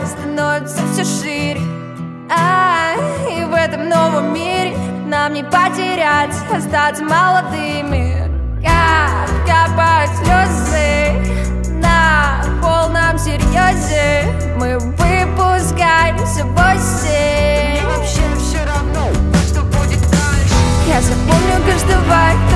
становится все шире. И в этом новом мире нам не потерять, остаться молодыми. Как капают слезы на полном серьезе, мы выпускаемся в осень. Мне вообще все равно, что будет дальше. Я запомню каждый вайб,